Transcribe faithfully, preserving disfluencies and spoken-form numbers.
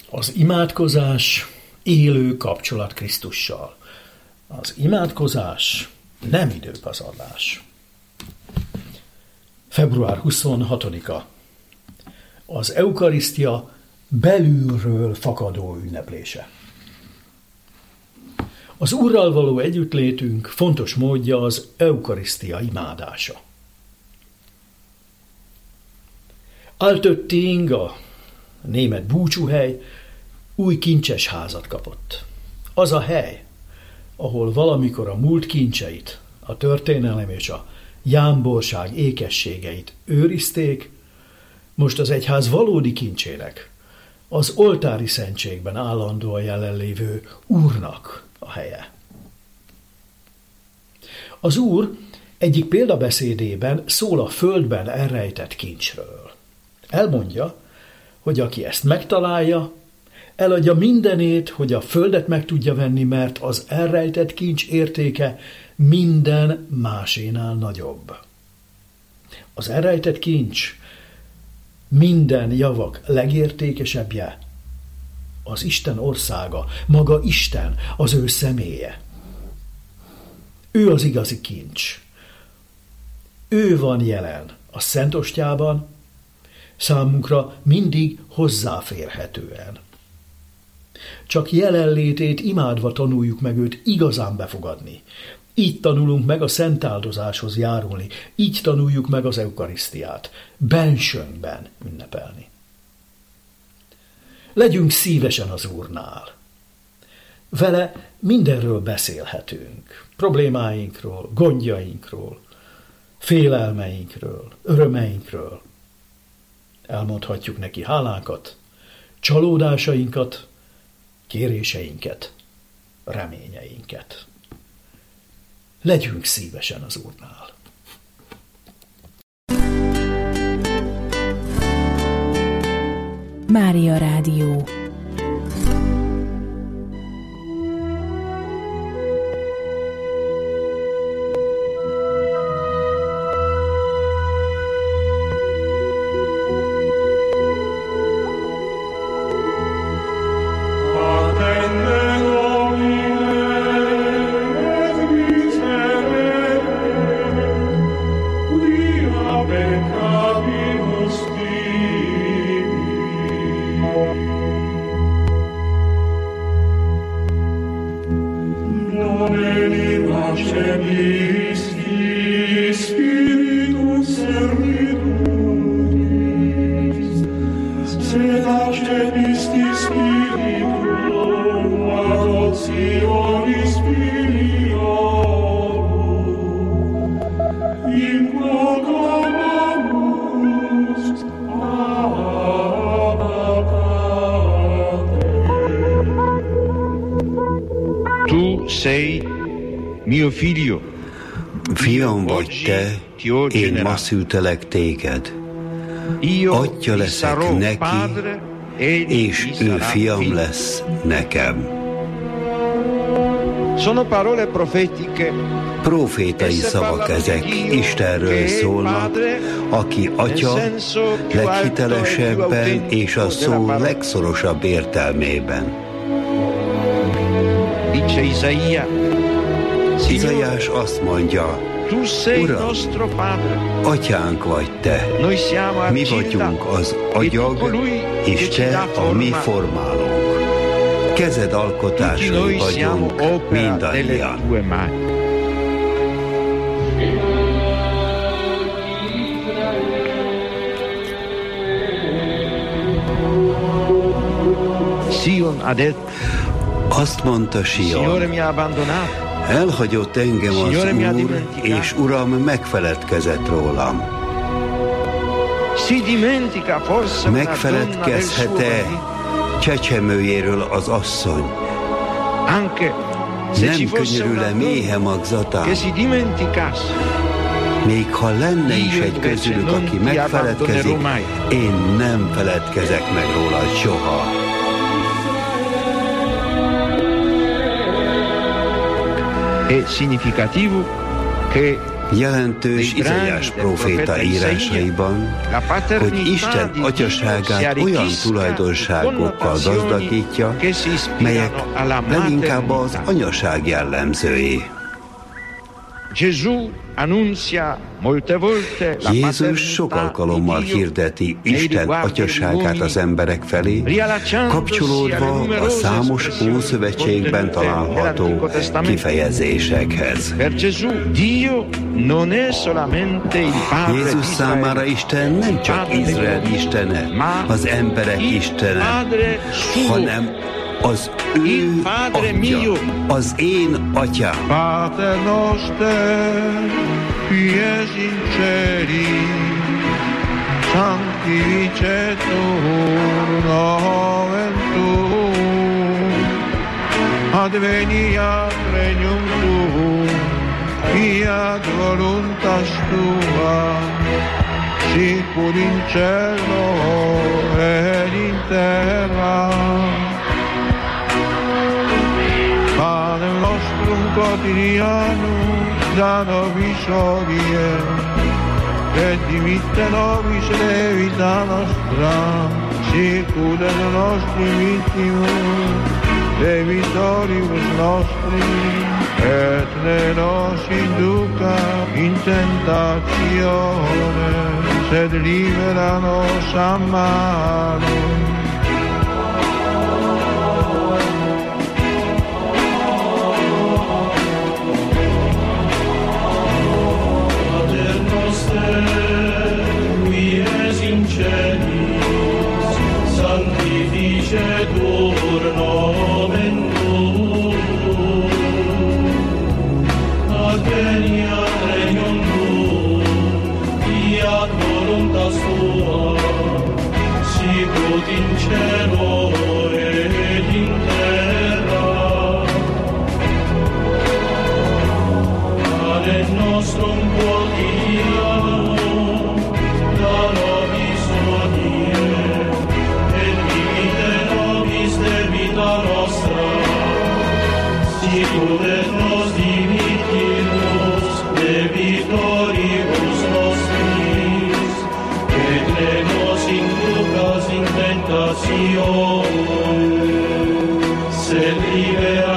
Az imádkozás élő kapcsolat Krisztussal. Az imádkozás nem időpazarlás. február huszonhatodika. Az eukarisztia belülről fakadó ünneplése. Az Úrral való együttlétünk fontos módja az eukarisztia imádása. Altötting, a német búcsúhely, új kincses házat kapott. Az a hely, ahol valamikor a múlt kincseit, a történelem és a jámborság ékességeit őrizték, most az egyház valódi kincsének, az oltári szentségben állandóan jelenlévő Úrnak a helye. Az Úr egyik példabeszédében szól a földben elrejtett kincsről. Elmondja, hogy aki ezt megtalálja, eladja mindenét, hogy a földet meg tudja venni, mert az elrejtett kincs értéke minden másénál nagyobb. Az elrejtett kincs minden javak legértékesebbje, az Isten országa, maga Isten, az ő személye. Ő az igazi kincs. Ő van jelen a Szent Ostyában, számunkra mindig hozzáférhetően. Csak jelenlétét imádva tanuljuk meg őt igazán befogadni. Így tanulunk meg a szent áldozáshoz járulni, így tanuljuk meg az eukarisztiát, bensőnkben ünnepelni. Legyünk szívesen az Úrnál. Vele mindenről beszélhetünk, problémáinkról, gondjainkról, félelmeinkről, örömeinkről. Elmondhatjuk neki hálánkat, csalódásainkat, kéréseinket, reményeinket. Legyünk szívesen az Úrnál. Mária Rádió. Fiam vagy te, én ma szültelek téged. Atya leszek neki, és ő fiam lesz nekem. Profétai szavak ezek, Istenről szólnak, aki Atya leghitelesebben és a szó legszorosabb értelmében. Izaiás azt mondja, Uram, Atyánk vagy te, mi vagyunk az agyag, és te a mi formálónk. Kezed alkotásai vagyunk mindannyian. Azt mondta Sion, elhagyott engem az Úr, és Uram megfeledkezett rólam. Megfeledkezhet-e csecsemőjéről az asszony? Nem könyörül-e méhe magzatán? Még ha lenne is egy közülük, aki megfeledkezik, én nem feledkezek meg róla soha. È significativo che Jelentős Izaiás próféta írásaiban, hogy Isten atyaságát olyan tulajdonságokkal gazdagítja, melyek leginkább az anyaság jellemzői. Jézus sok alkalommal hirdeti Isten atyaságát az emberek felé, kapcsolódva a számos Ószövetségben található kifejezésekhez. Jézus számára Isten nem csak Izrael istene, az emberek istene, hanem az ő atya, az én atyám. Pater noster, qui es in celi, sanctificetur nomen tuum, adveniat regnum tuum, fiat voluntas tua, sicur in cielo et in terra. Panem nostrum quotidianum da nobis hodie, et dimitte nobis levita nostra, sicur et nostri vittimus, debitoribus nostri, et ne nos induca in tentatione, sed libera nos a malo. Qui es in celis, sanctificetur nomen tuum, adveniat regnum tuum, fiat voluntas tua, sicut in cielo et in terra. Panem nostrum quotidianum da nobis hodie, et dimitte nobis debita nostra, sicur et nos dimittimus debitoribus nostris, et ne nos inducas in tentatione, sed libera